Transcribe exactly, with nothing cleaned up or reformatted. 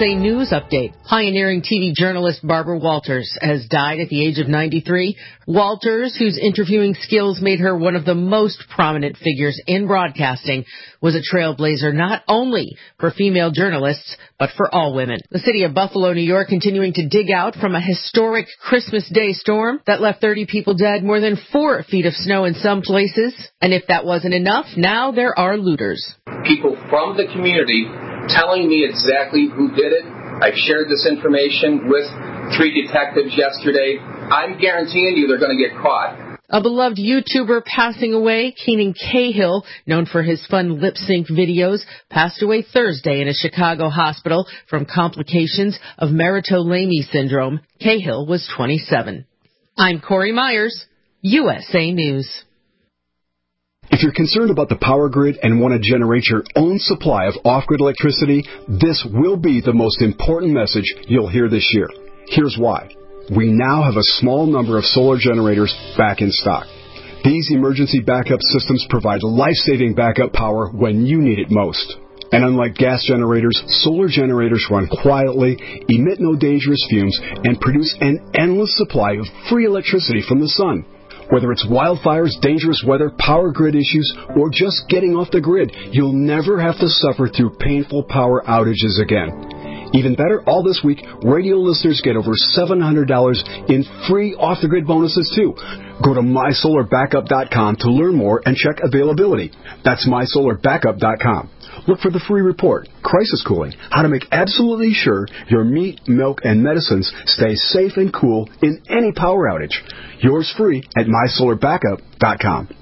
A News Update. Pioneering T V journalist Barbara Walters has died at the age of ninety-three. Walters, whose interviewing skills made her one of the most prominent figures in broadcasting, was a trailblazer not only for female journalists, but for all women. The city of Buffalo, New York, continuing to dig out from a historic Christmas Day storm that left thirty people dead, more than four feet of snow in some places. And if that wasn't enough, now there are looters. People from the community telling me exactly who did it. I've shared this information with three detectives yesterday. I'm guaranteeing you they're going to get caught. A beloved YouTuber passing away, Keenan Cahill, known for his fun lip sync videos, passed away Thursday in a Chicago hospital from complications of Merito-Lamey syndrome. Cahill was twenty-seven. I'm Corey Myers, U S A News. If you're concerned about the power grid and want to generate your own supply of off-grid electricity, this will be the most important message you'll hear this year. Here's why. We now have a small number of solar generators back in stock. These emergency backup systems provide life-saving backup power when you need it most. And unlike gas generators, solar generators run quietly, emit no dangerous fumes, and produce an endless supply of free electricity from the sun. Whether it's wildfires, dangerous weather, power grid issues, or just getting off the grid, you'll never have to suffer through painful power outages again. Even better, all this week, radio listeners get over seven hundred dollars in free off-the-grid bonuses, too. Go to my solar backup dot com to learn more and check availability. That's my solar backup dot com. Look for the free report, Crisis Cooling, how to make absolutely sure your meat, milk, and medicines stay safe and cool in any power outage. Yours free at my solar backup dot com.